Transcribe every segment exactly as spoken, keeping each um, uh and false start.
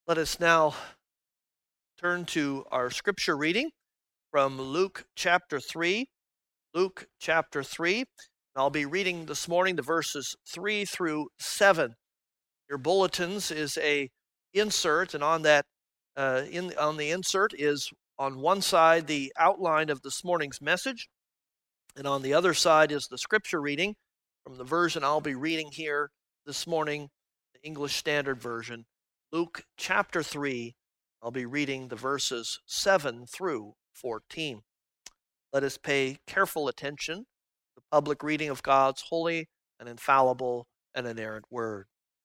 Let us now turn to our scripture reading from Luke chapter three. Luke chapter three. I'll be reading this morning the verses three through seven. Your bulletins is a insert, and on that, uh, in on the insert is on one side the outline of this morning's message, and on the other side is the scripture reading from the version I'll be reading here this morning, the English Standard Version. Luke chapter three, I'll be reading the verses seven through fourteen. Let us pay careful attention to the public reading of God's holy and infallible and inerrant word.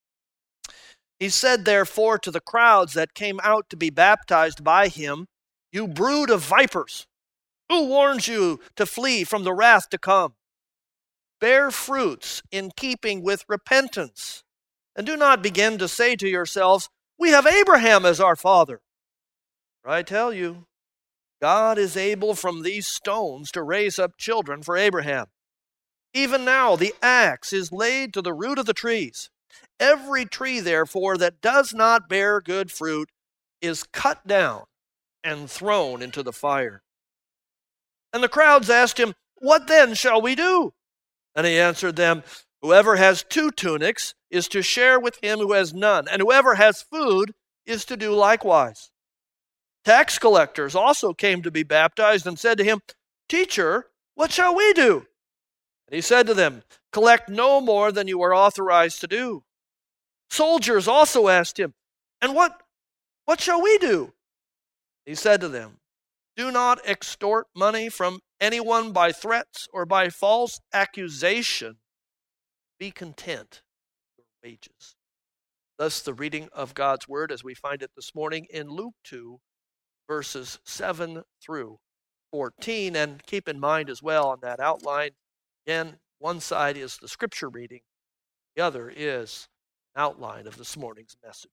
He said, therefore, to the crowds that came out to be baptized by him, "You brood of vipers, who warns you to flee from the wrath to come? Bear fruits in keeping with repentance, and do not begin to say to yourselves, 'We have Abraham as our father.' For I tell you, God is able from these stones to raise up children for Abraham. Even now the axe is laid to the root of the trees. Every tree, therefore, that does not bear good fruit is cut down and thrown into the fire." And the crowds asked him, "What then shall we do?" And he answered them, "Whoever has two tunics is to share with him who has none, and whoever has food is to do likewise." Tax collectors also came to be baptized and said to him, "Teacher, what shall we do?" And he said to them, "Collect no more than you are authorized to do." Soldiers also asked him, "And what, what shall we do?" He said to them, "Do not extort money from anyone by threats or by false accusation. Be content with your wages." Thus the reading of God's word as we find it this morning in Luke two, verses seven through fourteen. And keep in mind as well on that outline, again, one side is the scripture reading, the other is an outline of this morning's message.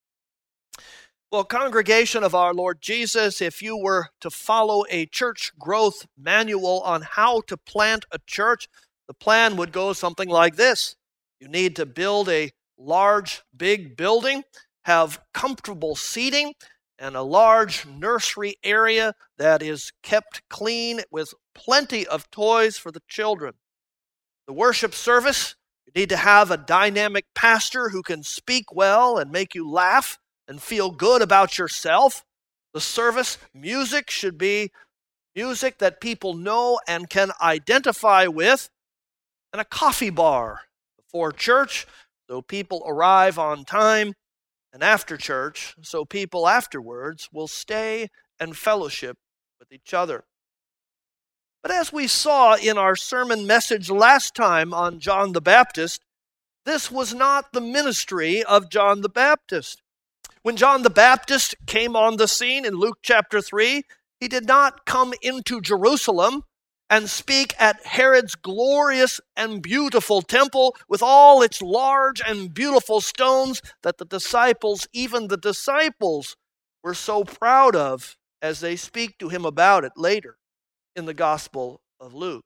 Well, congregation of our Lord Jesus, if you were to follow a church growth manual on how to plant a church, the plan would go something like this. You need to build a large, big building, have comfortable seating, and a large nursery area that is kept clean with plenty of toys for the children. The worship service, you need to have a dynamic pastor who can speak well and make you laugh and feel good about yourself. The service music should be music that people know and can identify with. And a coffee bar before church so people arrive on time, and after church so people afterwards will stay and fellowship with each other. But as we saw in our sermon message last time on John the Baptist, this was not the ministry of John the Baptist. When John the Baptist came on the scene in Luke chapter three, he did not come into Jerusalem and speak at Herod's glorious and beautiful temple with all its large and beautiful stones that the disciples, even the disciples, were so proud of as they speak to him about it later in the Gospel of Luke.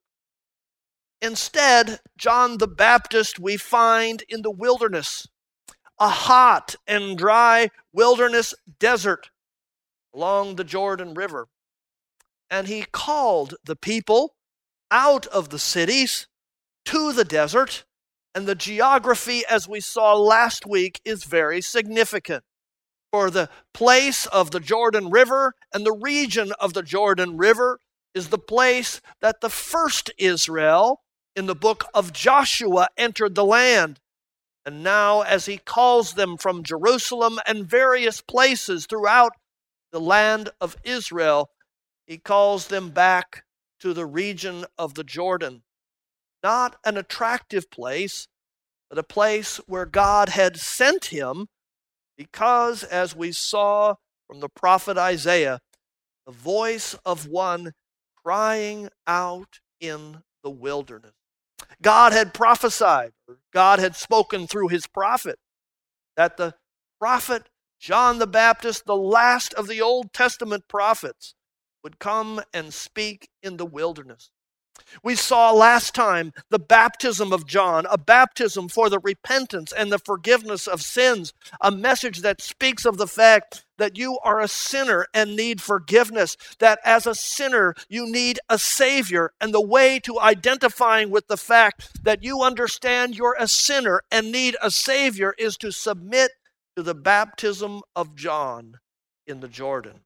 Instead, John the Baptist we find in the wilderness, a hot and dry wilderness desert along the Jordan River. And he called the people out of the cities to the desert, and the geography, as we saw last week, is very significant. For the place of the Jordan River and the region of the Jordan River is the place that the first Israel in the book of Joshua entered the land. And now, as he calls them from Jerusalem and various places throughout the land of Israel, he calls them back to the region of the Jordan. Not an attractive place, but a place where God had sent him because, as we saw from the prophet Isaiah, the voice of one crying out in the wilderness. God had prophesied, or God had spoken through his prophet, that the prophet John the Baptist, the last of the Old Testament prophets, would come and speak in the wilderness. We saw last time the baptism of John, a baptism for the repentance and the forgiveness of sins, a message that speaks of the fact that you are a sinner and need forgiveness, that as a sinner you need a Savior, and the way to identifying with the fact that you understand you're a sinner and need a Savior is to submit to the baptism of John in the Jordan.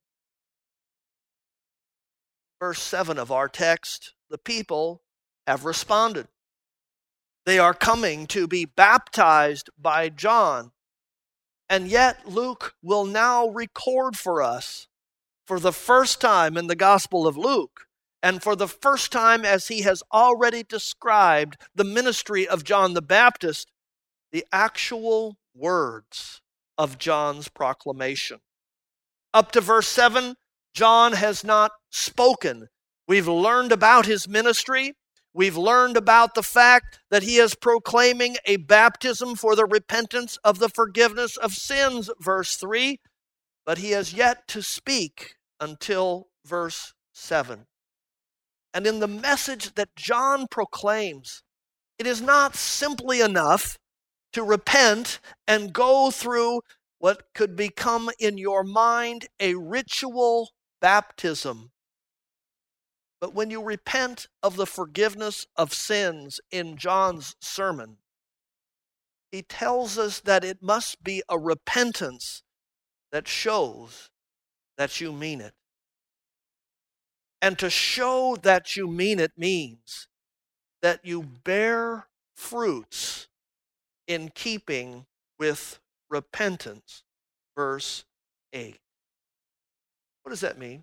Verse seven of our text, the people have responded. They are coming to be baptized by John. And yet Luke will now record for us, for the first time in the Gospel of Luke, and for the first time as he has already described the ministry of John the Baptist, the actual words of John's proclamation. Up to verse seven, John has not spoken. We've learned about his ministry. We've learned about the fact that he is proclaiming a baptism for the repentance of the forgiveness of sins, verse three, but he has yet to speak until verse seven. And in the message that John proclaims, it is not simply enough to repent and go through what could become in your mind a ritual baptism. But when you repent of the forgiveness of sins in John's sermon, he tells us that it must be a repentance that shows that you mean it. And to show that you mean it means that you bear fruits in keeping with repentance. Verse eight. What does that mean?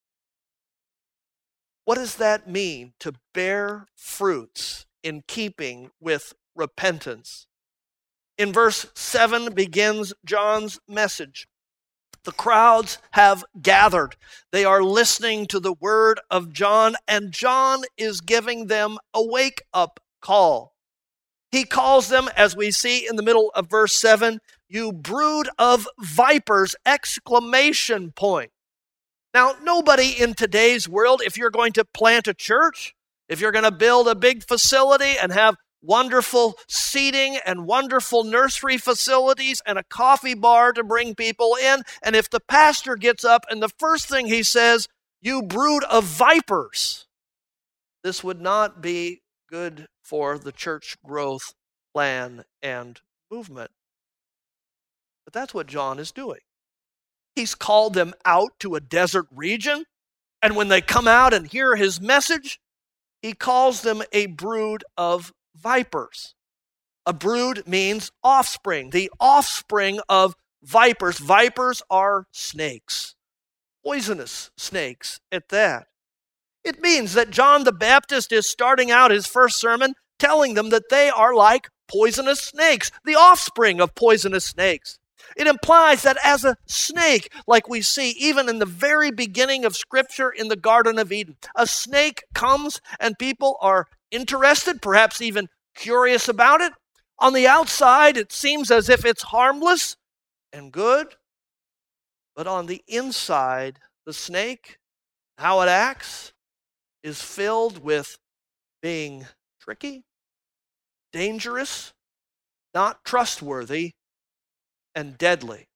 What does that mean to bear fruits in keeping with repentance? In verse seven begins John's message. The crowds have gathered. They are listening to the word of John, and John is giving them a wake-up call. He calls them, as we see in the middle of verse seven, you brood of vipers, exclamation point. Now, nobody in today's world, if you're going to plant a church, if you're going to build a big facility and have wonderful seating and wonderful nursery facilities and a coffee bar to bring people in, and if the pastor gets up and the first thing he says, you brood of vipers, this would not be good for the church growth plan and movement. But that's what John is doing. He's called them out to a desert region, and when they come out and hear his message, he calls them a brood of vipers. A brood means offspring, the offspring of vipers. Vipers are snakes, poisonous snakes at that. It means that John the Baptist is starting out his first sermon telling them that they are like poisonous snakes, the offspring of poisonous snakes. It implies that as a snake, like we see even in the very beginning of Scripture in the Garden of Eden, a snake comes and people are interested, perhaps even curious about it. On the outside, it seems as if it's harmless and good. But on the inside, the snake, how it acts, is filled with being tricky, dangerous, not trustworthy, and deadly.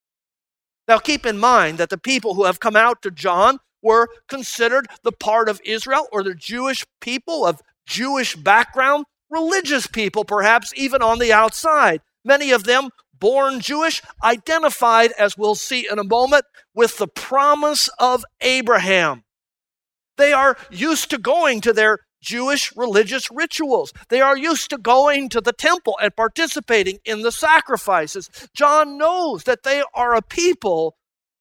Now keep in mind that the people who have come out to John were considered the part of Israel or the Jewish people of Jewish background, religious people perhaps even on the outside. Many of them born Jewish, identified, as we'll see in a moment, with the promise of Abraham. They are used to going to their Jewish religious rituals. They are used to going to the temple and participating in the sacrifices. John knows that they are a people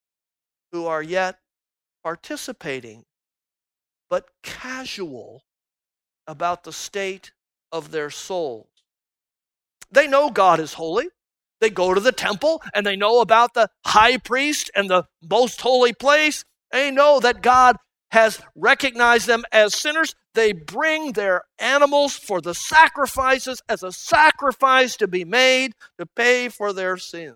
who are yet participating, but casual about the state of their souls. They know God is holy. They go to the temple and they know about the high priest and the most holy place. They know that God has recognized them as sinners. They bring their animals for the sacrifices as a sacrifice to be made to pay for their sin.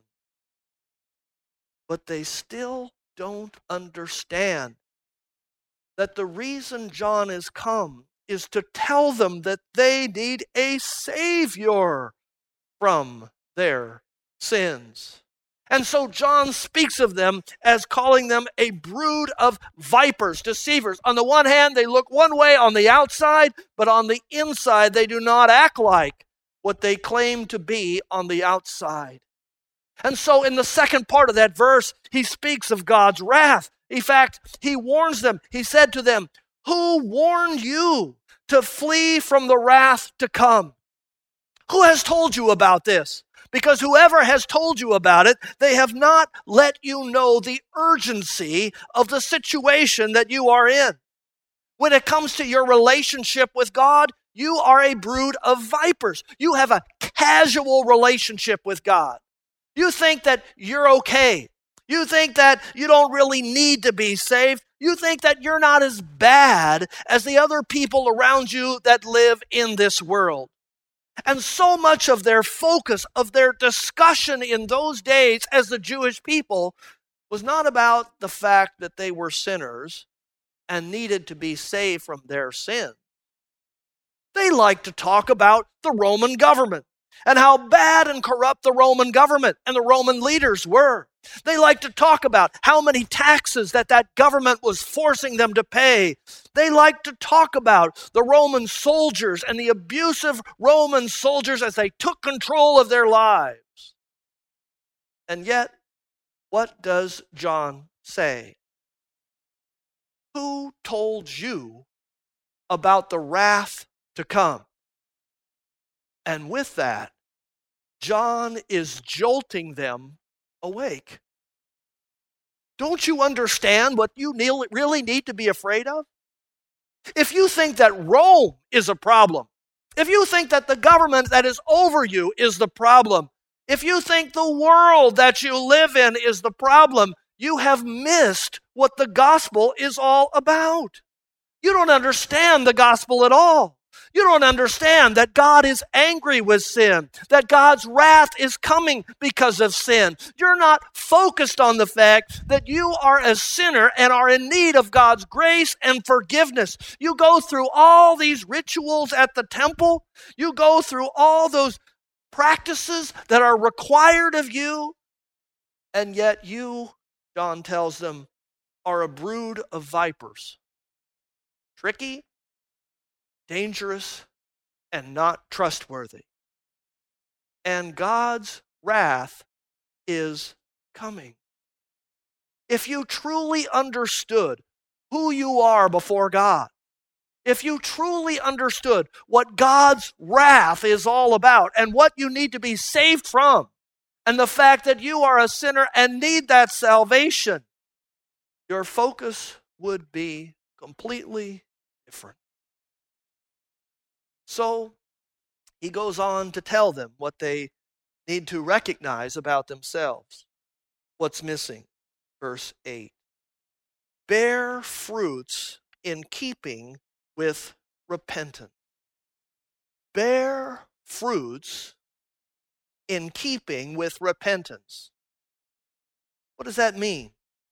But they still don't understand that the reason John has come is to tell them that they need a Savior from their sins. And so John speaks of them as calling them a brood of vipers, deceivers. On the one hand, they look one way on the outside, but on the inside, they do not act like what they claim to be on the outside. And so in the second part of that verse, he speaks of God's wrath. In fact, he warns them. He said to them, "Who warned you to flee from the wrath to come?" Who has told you about this? Because whoever has told you about it, they have not let you know the urgency of the situation that you are in. When it comes to your relationship with God, you are a brood of vipers. You have a casual relationship with God. You think that you're okay. You think that you don't really need to be saved. You think that you're not as bad as the other people around you that live in this world. And so much of their focus, of their discussion in those days as the Jewish people, was not about the fact that they were sinners and needed to be saved from their sin. They liked to talk about the Roman government and how bad and corrupt the Roman government and the Roman leaders were. They liked to talk about how many taxes that that government was forcing them to pay. They liked to talk about the Roman soldiers and the abusive Roman soldiers as they took control of their lives. And yet, what does John say? Who told you about the wrath to come? And with that, John is jolting them awake. Don't you understand what you really need to be afraid of? If you think that Rome is a problem, if you think that the government that is over you is the problem, if you think the world that you live in is the problem, you have missed what the gospel is all about. You don't understand the gospel at all. You don't understand that God is angry with sin, that God's wrath is coming because of sin. You're not focused on the fact that you are a sinner and are in need of God's grace and forgiveness. You go through all these rituals at the temple. You go through all those practices that are required of you, and yet you, John tells them, are a brood of vipers. Tricky, dangerous, and not trustworthy. And God's wrath is coming. If you truly understood who you are before God, if you truly understood what God's wrath is all about and what you need to be saved from, and the fact that you are a sinner and need that salvation, your focus would be completely different. So he goes on to tell them what they need to recognize about themselves. What's missing? Verse eight. Bear fruits in keeping with repentance. Bear fruits in keeping with repentance. What does that mean?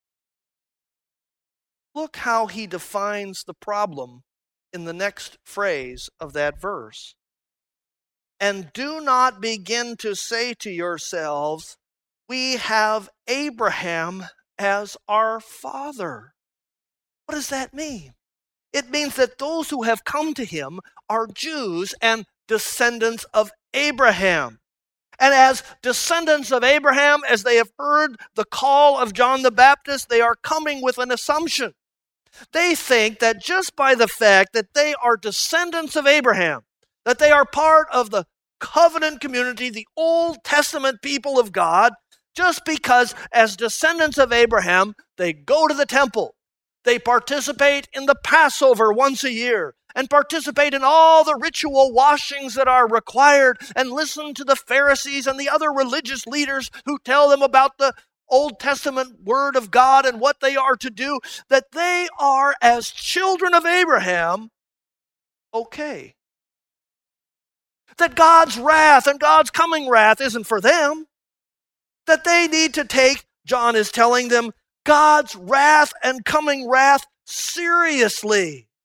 Look how he defines the problem in the next phrase of that verse. And do not begin to say to yourselves, we have Abraham as our father. What does that mean? It means that those who have come to him are Jews and descendants of Abraham. And as descendants of Abraham, as they have heard the call of John the Baptist, they are coming with an assumption. They think that just by the fact that they are descendants of Abraham, that they are part of the covenant community, the Old Testament people of God, just because as descendants of Abraham, they go to the temple, they participate in the Passover once a year, and participate in all the ritual washings that are required, and listen to the Pharisees and the other religious leaders who tell them about the Old Testament Word of God and what they are to do, that they are, as children of Abraham, okay. That God's wrath and God's coming wrath isn't for them. That they need to take, John is telling them, God's wrath and coming wrath seriously.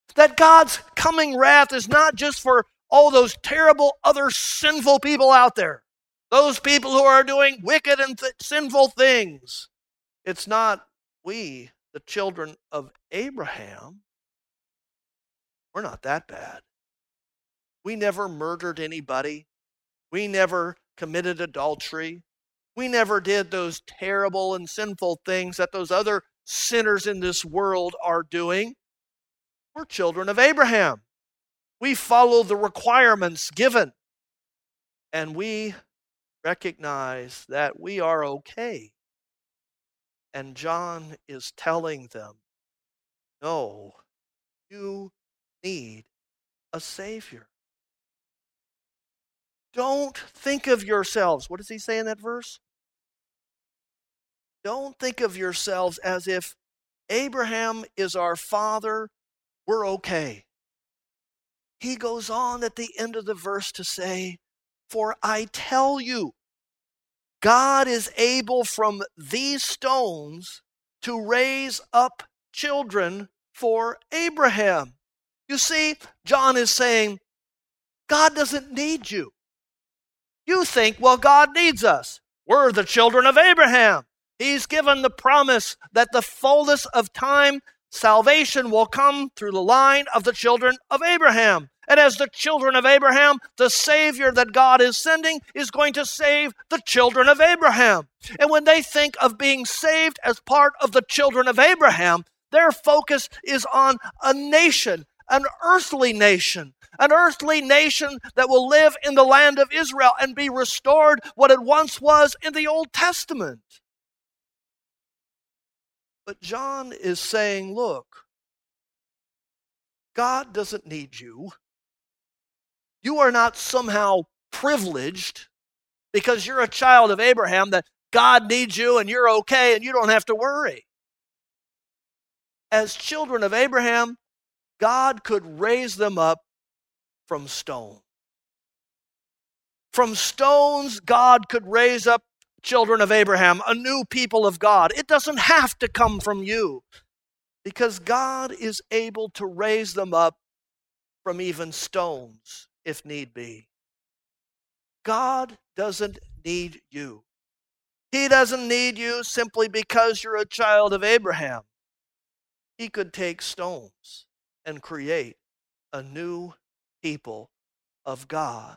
That God's coming wrath is not just for all those terrible other sinful people out there. Those people who are doing wicked and th- sinful things. It's not we, the children of Abraham. We're not that bad. We never murdered anybody. We never committed adultery. We never did those terrible and sinful things that those other sinners in this world are doing. We're children of Abraham. We follow the requirements given. And we recognize that we are okay. And John is telling them, no, you need a Savior. Don't think of yourselves. What does he say in that verse? Don't think of yourselves as if Abraham is our father, we're okay. He goes on at the end of the verse to say, for I tell you, God is able from these stones to raise up children for Abraham. You see, John is saying, God doesn't need you. You think, well, God needs us. We're the children of Abraham. He's given the promise that the fullness of time, salvation will come through the line of the children of Abraham. And as the children of Abraham, the Savior that God is sending is going to save the children of Abraham. And when they think of being saved as part of the children of Abraham, their focus is on a nation, an earthly nation, an earthly nation that will live in the land of Israel and be restored what it once was in the Old Testament. But John is saying, look, God doesn't need you. You are not somehow privileged because you're a child of Abraham that God needs you and you're okay and you don't have to worry. As children of Abraham, God could raise them up from stone. From stones, God could raise up children of Abraham, a new people of God. It doesn't have to come from you because God is able to raise them up from even stones if need be. God doesn't need you. He doesn't need you simply because you're a child of Abraham. He could take stones and create a new people of God.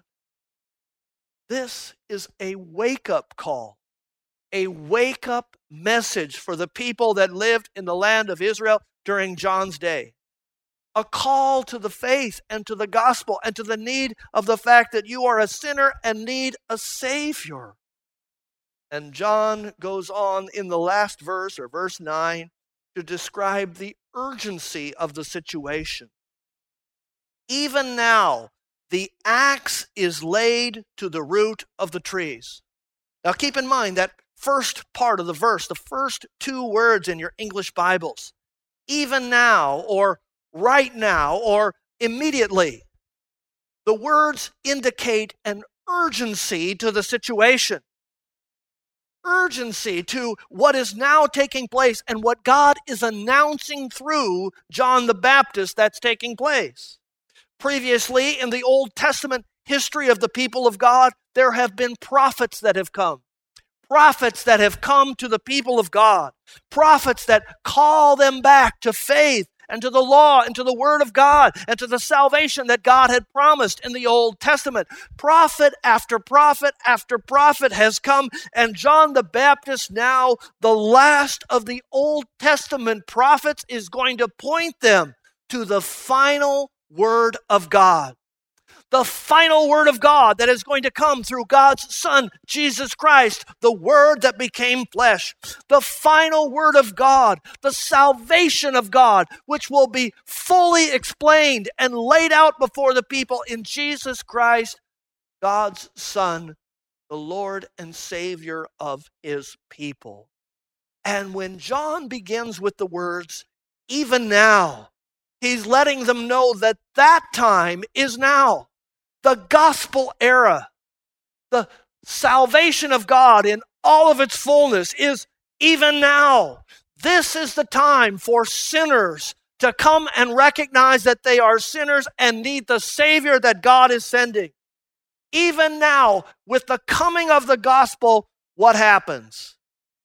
This is a wake-up call, a wake-up message for the people that lived in the land of Israel during John's day. A call to the faith and to the gospel and to the need of the fact that you are a sinner and need a Savior. And John goes on in the last verse, or verse nine, to describe the urgency of the situation. Even now, the axe is laid to the root of the trees. Now keep in mind that first part of the verse, the first two words in your English Bibles, even now, or right now, or immediately. The words indicate an urgency to the situation. Urgency to what is now taking place and what God is announcing through John the Baptist that's taking place. Previously, in the Old Testament history of the people of God, there have been prophets that have come. Prophets that have come to the people of God. Prophets that call them back to faith and to the law and to the Word of God and to the salvation that God had promised in the Old Testament. Prophet after prophet after prophet has come, and John the Baptist, now the last of the Old Testament prophets, is going to point them to the final Word of God. The final Word of God that is going to come through God's Son, Jesus Christ, the Word that became flesh. The final Word of God, the salvation of God, which will be fully explained and laid out before the people in Jesus Christ, God's Son, the Lord and Savior of His people. And when John begins with the words, even now, he's letting them know that that time is now. The gospel era, the salvation of God in all of its fullness is even now. This is the time for sinners to come and recognize that they are sinners and need the Savior that God is sending. Even now, with the coming of the gospel, what happens?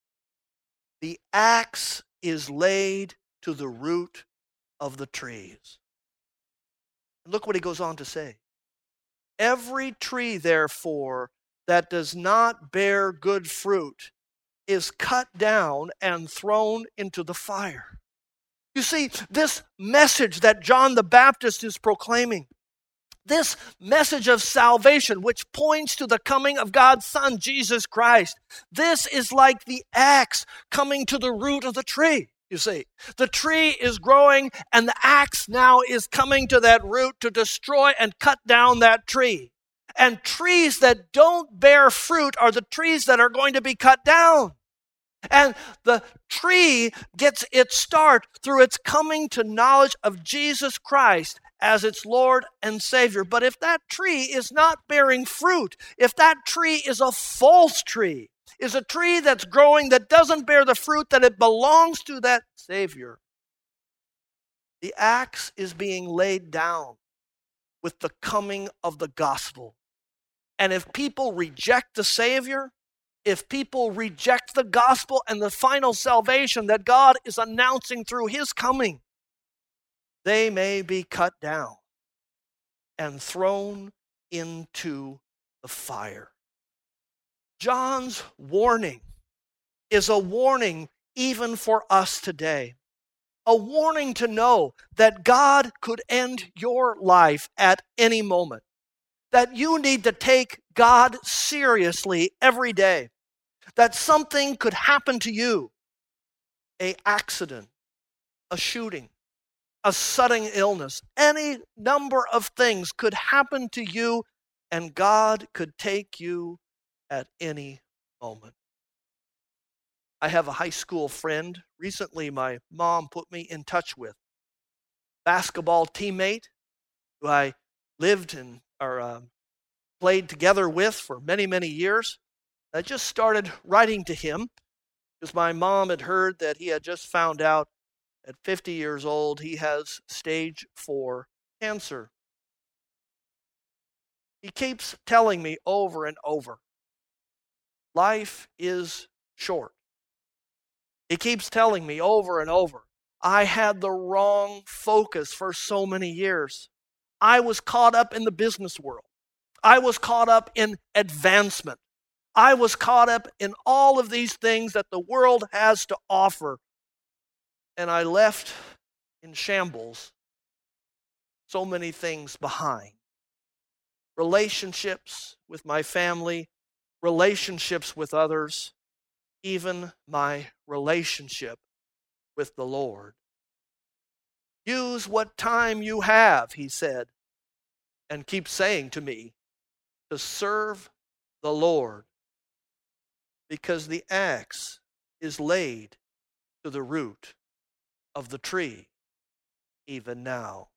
The axe is laid to the root of the trees. Look what he goes on to say. Every tree, therefore, that does not bear good fruit is cut down and thrown into the fire. You see, this message that John the Baptist is proclaiming, this message of salvation, which points to the coming of God's Son, Jesus Christ, this is like the axe coming to the root of the tree, you see. The tree is growing, and the axe now is coming to that root to destroy and cut down that tree. And trees that don't bear fruit are the trees that are going to be cut down. And the tree gets its start through its coming to knowledge of Jesus Christ as its Lord and Savior. But if that tree is not bearing fruit, if that tree is a false tree, is a tree that's growing that doesn't bear the fruit that it belongs to that Savior, the axe is being laid down with the coming of the gospel. And if people reject the Savior, if people reject the gospel and the final salvation that God is announcing through his coming, they may be cut down and thrown into the fire. John's warning is a warning even for us today. A warning to know that God could end your life at any moment. That you need to take God seriously every day. That something could happen to you. An accident, a shooting, a sudden illness, any number of things could happen to you, and God could take you at any moment. I have a high school friend recently my mom put me in touch with. Basketball teammate who I lived and or uh, played together with for many, many years. I just started writing to him because my mom had heard that he had just found out at fifty years old he has stage four cancer. He keeps telling me over and over, life is short. He keeps telling me over and over, I had the wrong focus for so many years. I was caught up in the business world. I was caught up in advancement. I was caught up in all of these things that the world has to offer. And I left in shambles so many things behind. Relationships with my family, relationships with others, even my relationship with the Lord. Use what time you have, he said, and keep saying to me, to serve the Lord, because the axe is laid to the root of the tree, even now.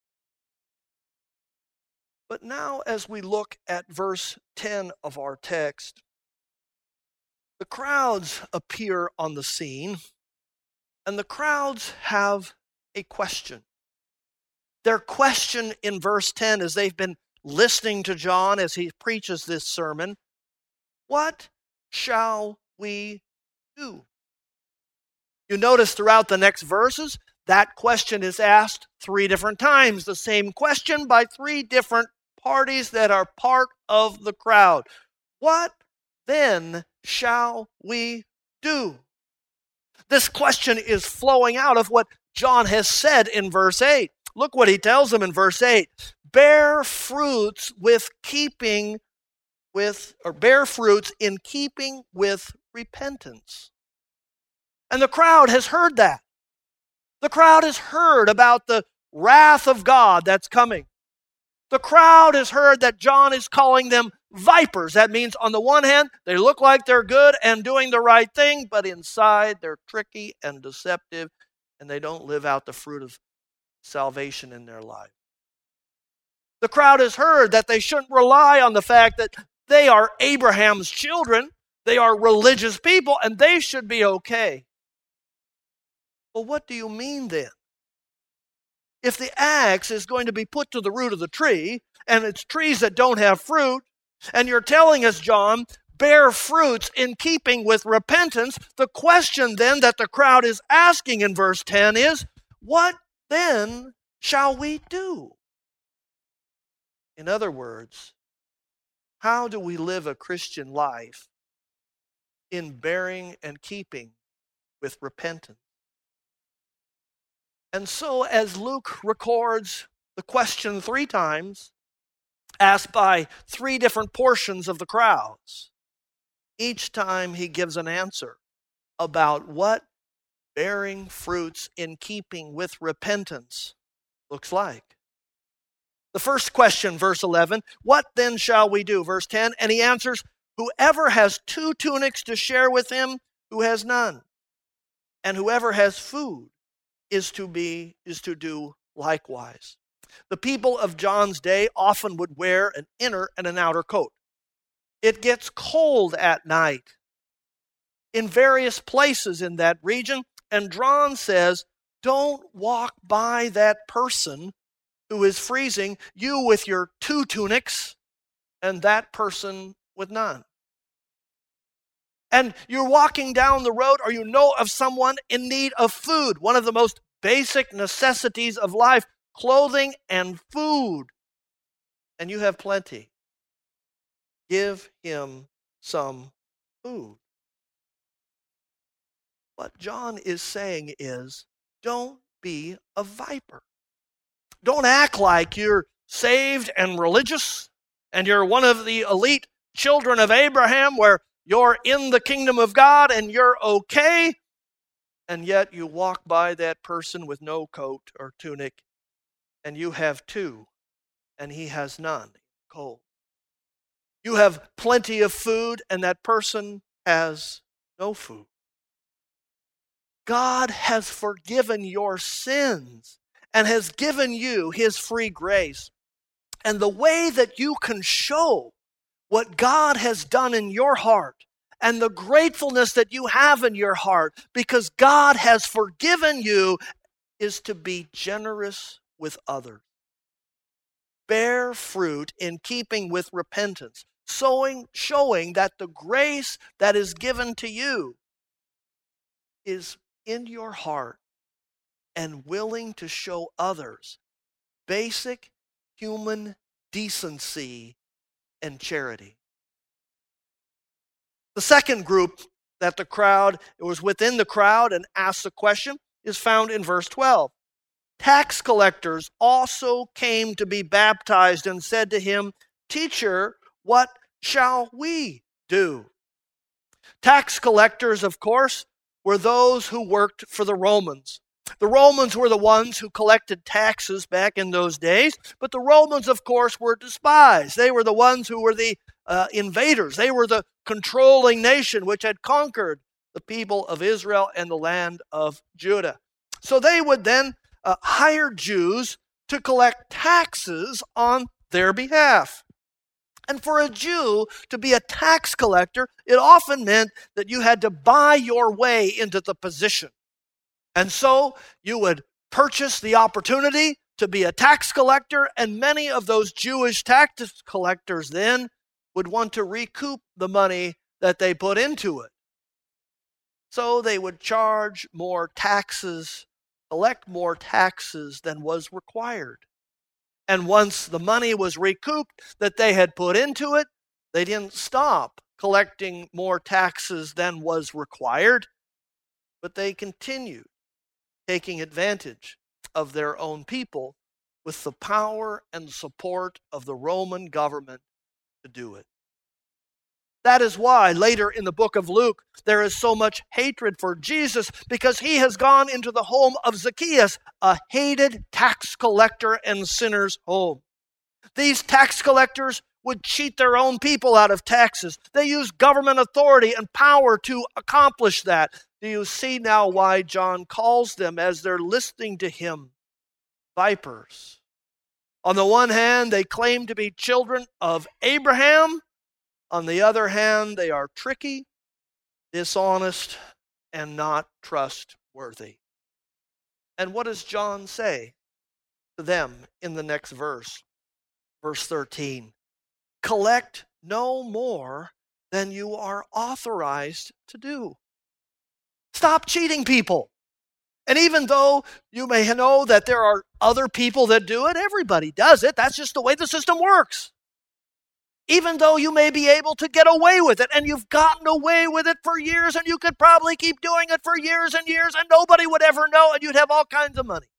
But now as we look at verse ten of our text, the crowds appear on the scene, and the crowds have a question. Their question in verse ten, as they've been listening to John as he preaches this sermon, what shall we do? You notice throughout the next verses, that question is asked three different times. The same question by three different parties that are part of the crowd. What then shall we do? This question is flowing out of what John has said in verse eight. Look what he tells them in verse eight. Bear fruits with keeping with, or bear fruits in keeping with repentance. And the crowd has heard that. The crowd has heard about the wrath of God that's coming. The crowd has heard that John is calling them vipers. That means on the one hand, they look like they're good and doing the right thing, but inside they're tricky and deceptive, and they don't live out the fruit of salvation in their life. The crowd has heard that they shouldn't rely on the fact that they are Abraham's children, they are religious people, and they should be okay. Well, what do you mean then? if the axe is going to be put to the root of the tree, and it's trees that don't have fruit, and you're telling us, John, bear fruits in keeping with repentance, the question then that the crowd is asking in verse ten is, what then shall we do? In other words, how do we live a Christian life in bearing and keeping with repentance? And so as Luke records the question three times, asked by three different portions of the crowds, each time he gives an answer about what bearing fruits in keeping with repentance looks like. The first question, verse eleven, what then shall we do? Verse ten, and he answers, whoever has two tunics to share with him who has none, and whoever has food is to be is to do likewise. The people of John's day often would wear an inner and an outer coat. It gets cold at night in various places in that region, and John says, don't walk by that person who is freezing, you with your two tunics, and that person with none. And you're walking down the road, or you know of someone in need of food, one of the most basic necessities of life, clothing and food, and you have plenty. Give him some food. What John is saying is, don't be a viper. Don't act like you're saved and religious, and you're one of the elite children of Abraham where you're in the kingdom of God and you're okay, and yet you walk by that person with no coat or tunic, and you have two, and he has none, cold. You have plenty of food, and that person has no food. God has forgiven your sins and has given you his free grace. And the way that you can show what God has done in your heart and the gratefulness that you have in your heart because God has forgiven you is to be generous with others. Bear fruit in keeping with repentance, showing, showing that the grace that is given to you is in your heart and willing to show others basic human decency and charity. The second group that the crowd, it was within the crowd and asked the question, is found in verse twelve. Tax collectors also came to be baptized and said to him, Teacher, what shall we do? Tax collectors, of course, were those who worked for the Romans. The Romans were the ones who collected taxes back in those days, but the Romans, of course, were despised. They were the ones who were the uh, invaders. They were the controlling nation which had conquered the people of Israel and the land of Judah. So they would then uh, hire Jews to collect taxes on their behalf. And for a Jew to be a tax collector, it often meant that you had to buy your way into the position. And so you would purchase the opportunity to be a tax collector, and many of those Jewish tax collectors then would want to recoup the money that they put into it. So they would charge more taxes, collect more taxes than was required. And once the money was recouped that they had put into it, they didn't stop collecting more taxes than was required, but they continued taking advantage of their own people with the power and support of the Roman government to do it. That is why later in the book of Luke, there is so much hatred for Jesus, because he has gone into the home of Zacchaeus, a hated tax collector and sinner's home. These tax collectors would cheat their own people out of taxes. They used government authority and power to accomplish that. Do you see now why John calls them, as they're listening to him, vipers? On the one hand, they claim to be children of Abraham. On the other hand, they are tricky, dishonest, and not trustworthy. And what does John say? to them in the next verse, verse thirteen. Collect no more than you are authorized to do. Stop cheating people. And even though you may know that there are other people that do it, everybody does it. That's just the way the system works. Even though you may be able to get away with it, and you've gotten away with it for years, and you could probably keep doing it for years and years, and nobody would ever know, and you'd have all kinds of money.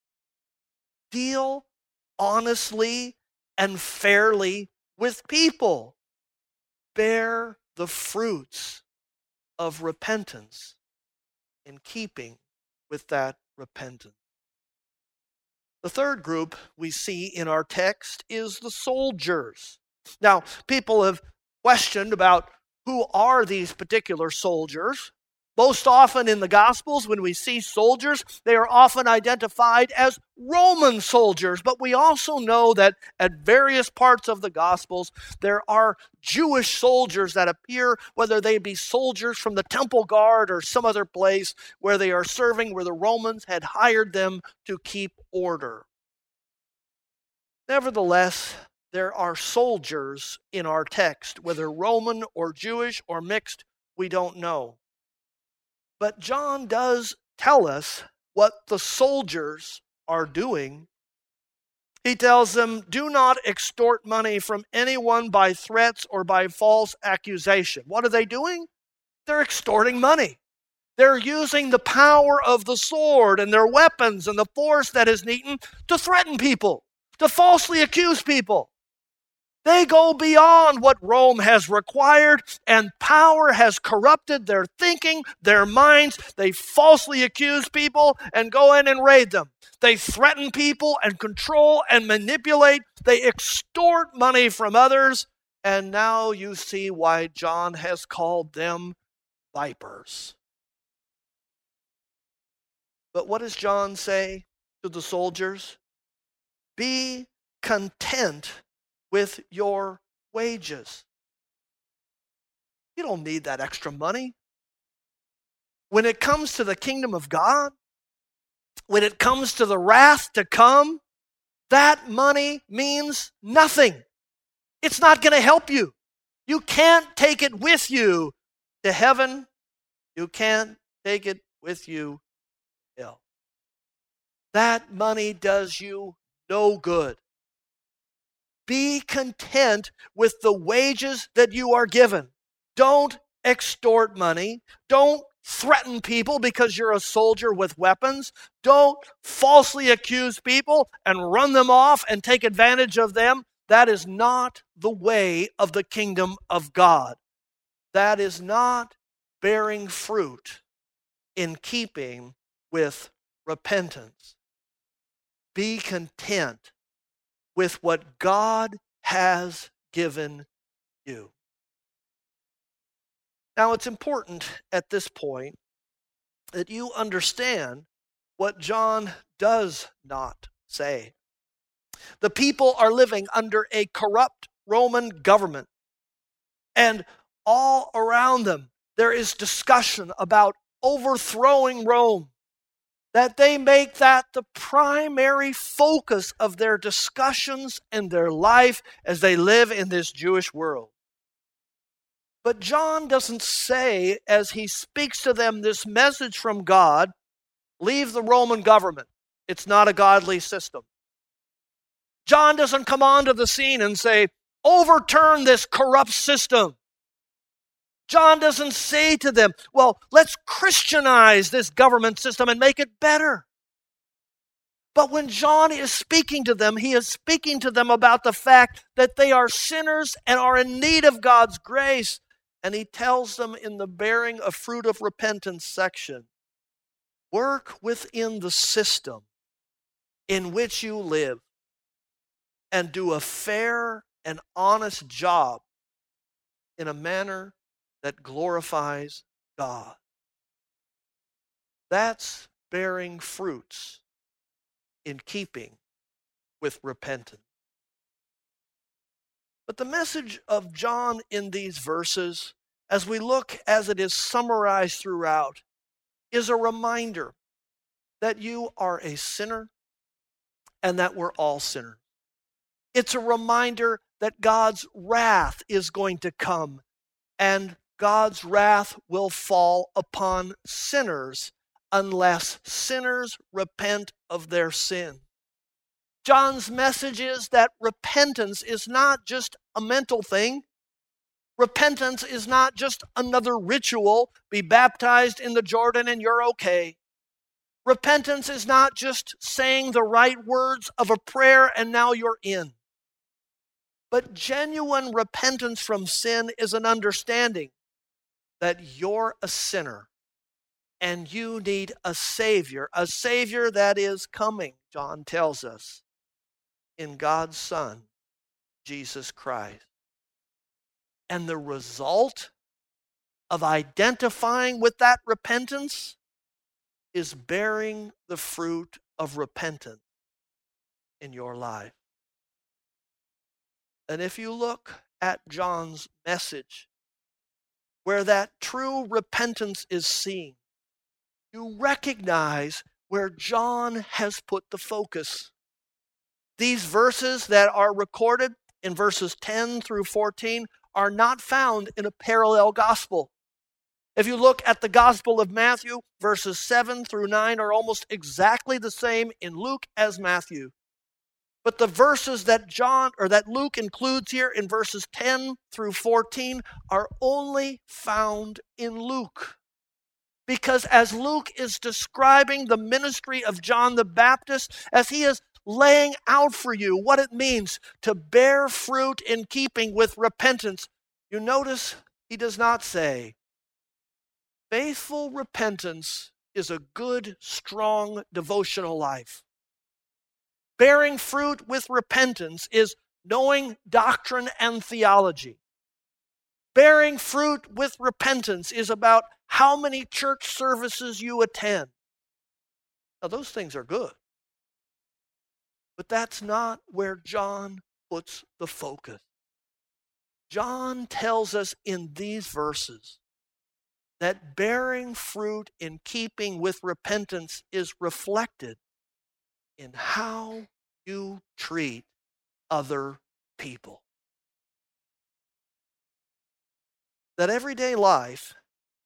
Deal honestly and fairly with people. Bear the fruits of repentance in keeping with that repentance. The third group we see in our text is the soldiers. Now, people have questioned about who are these particular soldiers. Most often in the Gospels, when we see soldiers, they are often identified as Roman soldiers. But we also know that at various parts of the Gospels, there are Jewish soldiers that appear, whether they be soldiers from the temple guard or some other place where they are serving, where the Romans had hired them to keep order. Nevertheless, there are soldiers in our text, whether Roman or Jewish or mixed, we don't know. But John does tell us what the soldiers are doing. He tells them, do not extort money from anyone by threats or by false accusation. What are they doing? They're extorting money. They're using the power of the sword and their weapons and the force that is needed to threaten people, to falsely accuse people. They go beyond what Rome has required, and power has corrupted their thinking, their minds. They falsely accuse people and go in and raid them. They threaten people and control and manipulate. They extort money from others. And now you see why John has called them vipers. But what does John say to the soldiers? Be content with your wages. You don't need that extra money. When it comes to the kingdom of God, when it comes to the wrath to come, that money means nothing. It's not going to help you. You can't take it with you to heaven. You can't take it with you to hell. That money does you no good. Be content with the wages that you are given. Don't extort money. Don't threaten people because you're a soldier with weapons. Don't falsely accuse people and run them off and take advantage of them. That is not the way of the kingdom of God. That is not bearing fruit in keeping with repentance. Be content with what God has given you. Now, it's important at this point that you understand what John does not say. The people are living under a corrupt Roman government, and all around them there is discussion about overthrowing Rome. That they make that the primary focus of their discussions and their life as they live in this Jewish world. But John doesn't say, as he speaks to them this message from God, leave the Roman government. It's not a godly system. John doesn't come onto the scene and say, overturn this corrupt system. John doesn't say to them, well, let's Christianize this government system and make it better. But when John is speaking to them, he is speaking to them about the fact that they are sinners and are in need of God's grace. And he tells them in the bearing of fruit of repentance section, work within the system in which you live and do a fair and honest job in a manner that glorifies God. That's bearing fruits in keeping with repentance. But the message of John in these verses, as we look as it is summarized throughout, is a reminder that you are a sinner and that we're all sinners. It's a reminder that God's wrath is going to come, and God's wrath will fall upon sinners unless sinners repent of their sin. John's message is that repentance is not just a mental thing. Repentance is not just another ritual, be baptized in the Jordan and you're okay. Repentance is not just saying the right words of a prayer and now you're in. But genuine repentance from sin is an understanding that you're a sinner and you need a Savior, a Savior that is coming, John tells us, in God's Son, Jesus Christ. And the result of identifying with that repentance is bearing the fruit of repentance in your life. And if you look at John's message, where that true repentance is seen, you recognize where John has put the focus. These verses that are recorded in verses ten through fourteen are not found in a parallel gospel. If you look at the Gospel of Matthew, verses seven through nine are almost exactly the same in Luke as Matthew. But the verses that John or that Luke includes here in verses ten through fourteen are only found in Luke. Because as Luke is describing the ministry of John the Baptist, as he is laying out for you what it means to bear fruit in keeping with repentance, you notice he does not say, faithful repentance is a good, strong devotional life. Bearing fruit with repentance is knowing doctrine and theology. Bearing fruit with repentance is about how many church services you attend. Now, those things are good. But that's not where John puts the focus. John tells us in these verses that bearing fruit in keeping with repentance is reflected in how you treat other people. That everyday life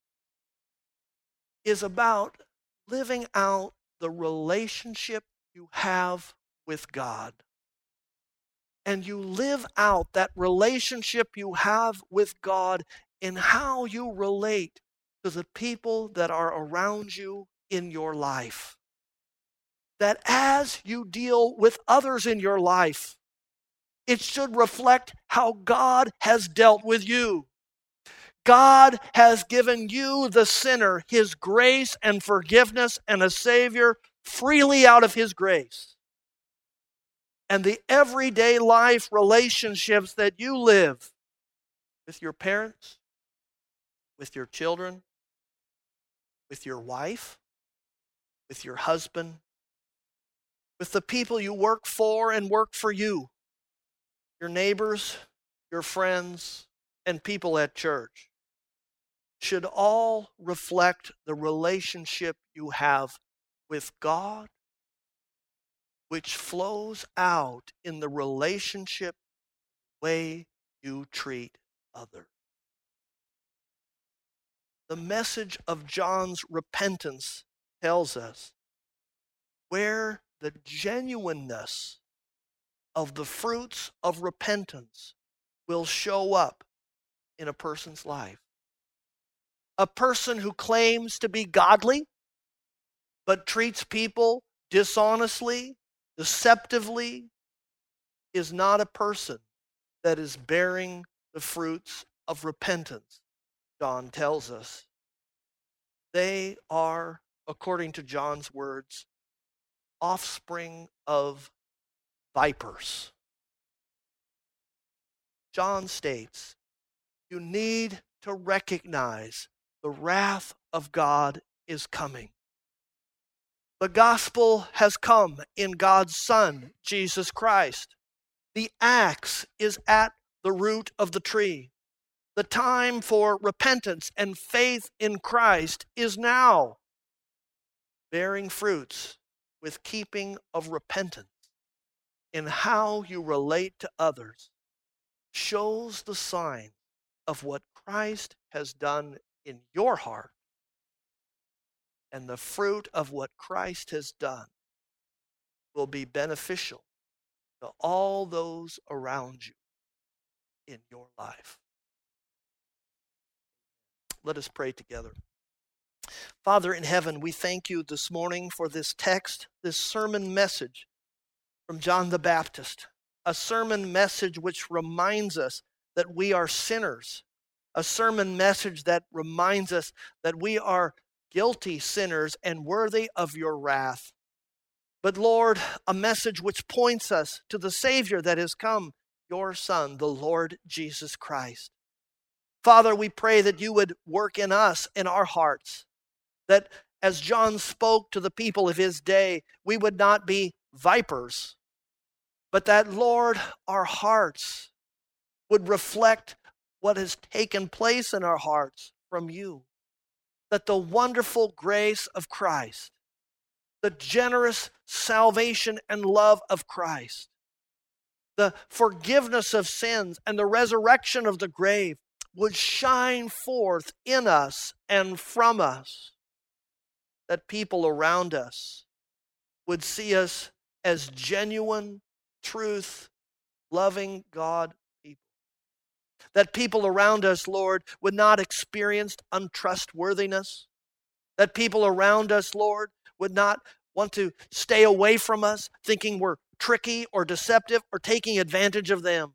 is about living out the relationship you have with God. And you live out that relationship you have with God in how you relate to the people that are around you in your life. That as you deal with others in your life, it should reflect how God has dealt with you. God has given you, the sinner, His grace and forgiveness and a Savior freely out of His grace. And the everyday life relationships that you live with your parents, with your children, with your wife, with your husband, with the people you work for and work for you, your neighbors, your friends, and people at church, should all reflect the relationship you have with God, which flows out in the relationship way you treat others. The message of John's repentance tells us where the genuineness of the fruits of repentance will show up in a person's life. A person who claims to be godly but treats people dishonestly, deceptively, is not a person that is bearing the fruits of repentance, John tells us. They are, according to John's words, offspring of vipers. John states, you need to recognize the wrath of God is coming. The gospel has come in God's Son, Jesus Christ. The axe is at the root of the tree. The time for repentance and faith in Christ is now. Bearing fruits with keeping of repentance in how you relate to others shows the sign of what Christ has done in your heart, and the fruit of what Christ has done will be beneficial to all those around you in your life. Let us pray together. Father in heaven, we thank you this morning for this text, this sermon message from John the Baptist, a sermon message which reminds us that we are sinners, a sermon message that reminds us that we are guilty sinners and worthy of your wrath. But Lord, a message which points us to the Savior that has come, your Son, the Lord Jesus Christ. Father, we pray that you would work in us, in our hearts, that as John spoke to the people of his day, we would not be vipers, but that, Lord, our hearts would reflect what has taken place in our hearts from you. That the wonderful grace of Christ, the generous salvation and love of Christ, the forgiveness of sins and the resurrection of the grave would shine forth in us and from us. That people around us would see us as genuine, truth, loving God people. That people around us, Lord, would not experience untrustworthiness. That people around us, Lord, would not want to stay away from us, thinking we're tricky or deceptive or taking advantage of them.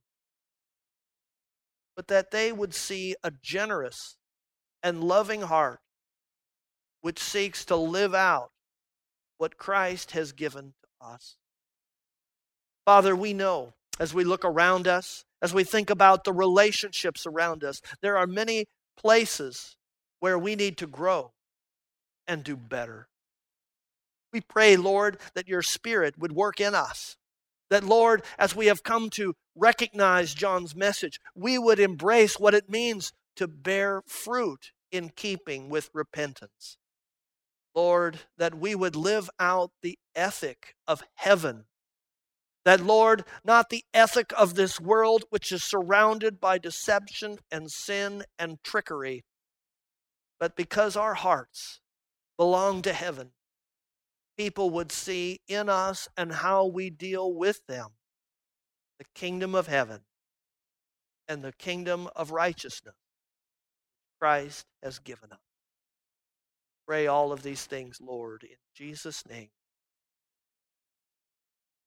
But that they would see a generous and loving heart which seeks to live out what Christ has given to us. Father, we know as we look around us, as we think about the relationships around us, there are many places where we need to grow and do better. We pray, Lord, that your Spirit would work in us. That, Lord, as we have come to recognize John's message, we would embrace what it means to bear fruit in keeping with repentance. Lord, that we would live out the ethic of heaven. That, Lord, not the ethic of this world, which is surrounded by deception and sin and trickery, but because our hearts belong to heaven, people would see in us and how we deal with them the kingdom of heaven and the kingdom of righteousness Christ has given us. Pray all of these things, Lord, in Jesus' name.